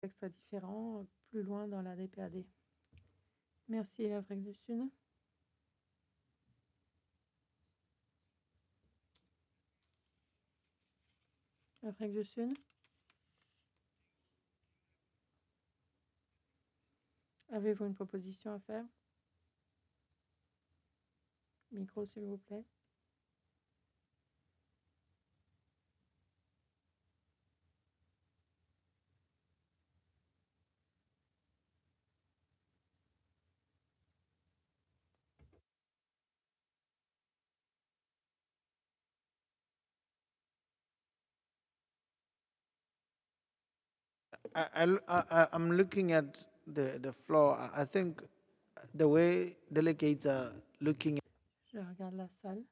Extra différent plus loin dans la DPAD. Merci, l'Afrique du Sud. Afrique du Sud. Avez-vous une proposition à faire? Micro, s'il vous plaît. I'm looking at the floor. I think the way delegates are looking. Je regarde la salle.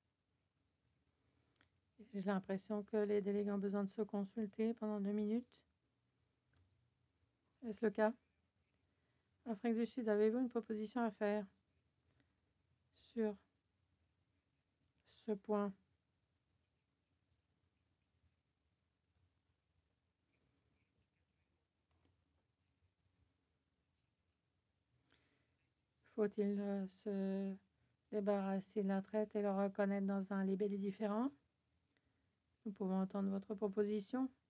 J'ai l'impression que les délégués ont besoin de se consulter pendant 2 minutes. Est-ce le cas? Afrique du Sud, avez-vous une proposition à faire sur ce point? Faut-il se débarrasser de la traite et le reconnaître dans un libellé différent? Nous pouvons entendre votre proposition.